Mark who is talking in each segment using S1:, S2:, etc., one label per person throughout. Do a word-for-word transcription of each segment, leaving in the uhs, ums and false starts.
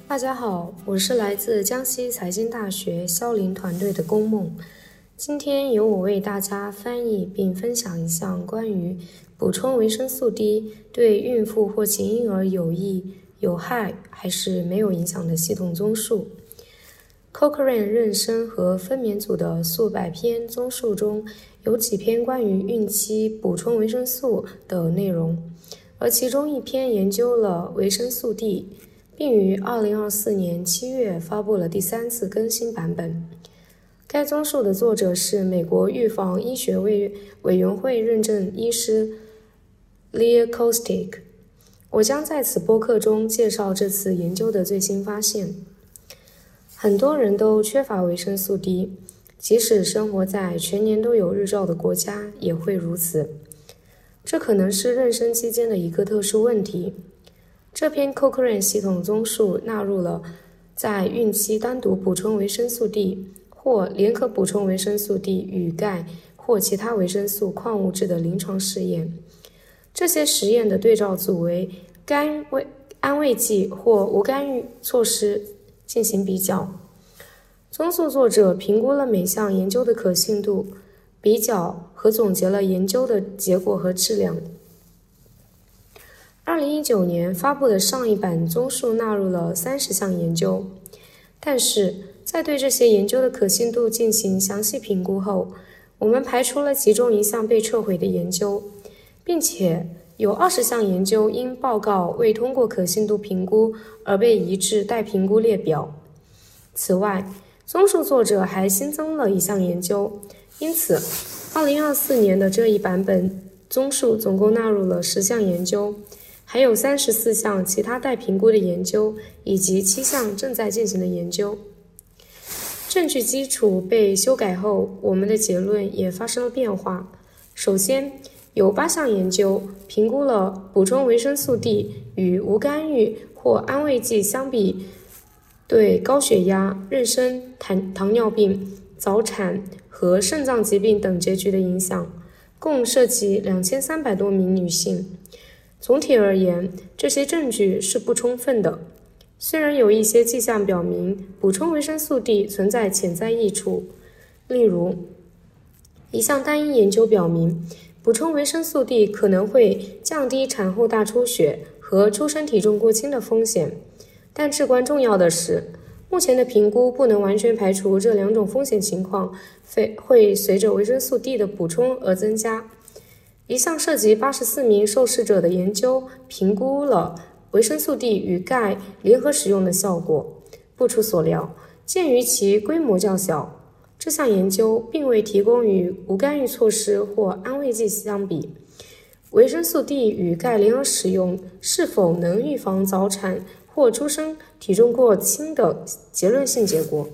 S1: 大家好，我是来自江西财经大学肖林团队的龚梦。今天由我为大家翻译并分享一项关于补充维生素 D 对孕妇或其婴儿有益、有害还是没有影响的系统综述。Cochrane 妊娠和分娩组的数百篇综述中，有几篇关于孕期补充维生素的内容，而其中一篇研究了维生素 D， 并于二零二四年七月发布了第三次更新版本。该综述的作者是美国预防医学委委员会认证医师 Leah Kostick。我将在此播客中介绍这次研究的最新发现。很多人都缺乏维生素 D， 即使生活在全年都有日照的国家也会如此。这可能是妊娠期间的一个特殊问题。这篇 Cochrane 系统综述纳入了在孕期单独补充维生素 D 或联合补充维生素 D 与钙或其他维生素矿物质的临床试验。这些实验的对照组为干慰安慰剂或无干预措施进行比较。综述作者评估了每项研究的可信度，比较和总结了研究的结果和质量。二零一九年发布的上一版综述纳入了三十项研究，但是在对这些研究的可信度进行详细评估后，我们排除了其中一项被撤回的研究，并且有二十项研究因报告未通过可信度评估而被移至待评估列表。此外，综述作者还新增了一项研究，因此二零二四年的这一版本综述总共纳入了十项研究，还有三十四项其他待评估的研究，以及七项正在进行的研究。证据基础被修改后，我们的结论也发生了变化。首先，有八项研究评估了补充维生素 D 与无干预或安慰剂相比对高血压、妊娠、糖糖尿病、早产和肾脏疾病等结局的影响，共涉及两千三百多名女性。总体而言，这些证据是不充分的。虽然有一些迹象表明补充维生素 D 存在潜在益处，例如，一项单一研究表明，补充维生素 D 可能会降低产后大出血和出生体重过轻的风险，但至关重要的是，目前的评估不能完全排除这两种风险情况会随着维生素 D 的补充而增加。一项涉及八十四名受试者的研究评估了维生素 D 与钙联合使用的效果。不出所料，鉴于其规模较小，这项研究并未提供与无干预措施或安慰剂相比，维生素 D 与钙联合使用是否能预防早产或出生体重过轻的结论性结果。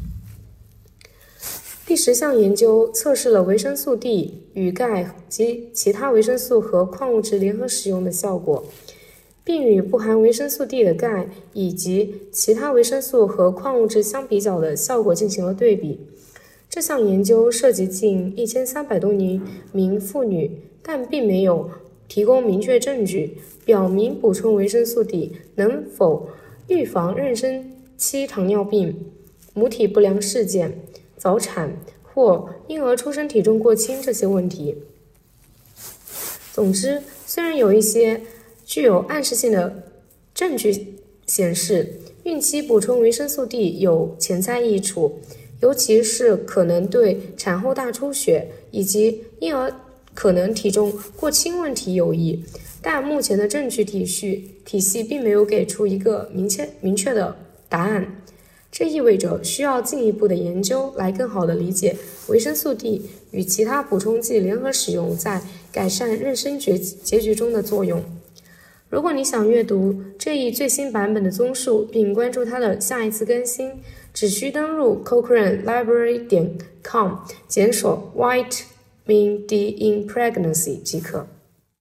S1: 第十项研究测试了维生素 D 与钙及其他维生素和矿物质联合使用的效果，并与不含维生素 D 的钙以及其他维生素和矿物质相比较的效果进行了对比。这项研究涉及近一千三百多名妇女，但并没有提供明确证据表明补充维生素 D 能否预防妊娠期糖尿病、母体不良事件、早产或婴儿出生体重过轻这些问题。总之，虽然有一些具有暗示性的证据显示孕期补充维生素 D 有潜在益处，尤其是可能对产后大出血以及婴儿可能体重过轻问题有益，但目前的证据体系体系并没有给出一个明确明确的答案。这意味着需要进一步的研究来更好地理解维生素 D 与其他补充剂联合使用在改善妊娠结结局中的作用。如果你想阅读这一最新版本的综述并关注它的下一次更新，只需登入 cochrane library 点 com 检索 vitamin D in pregnancy 即可。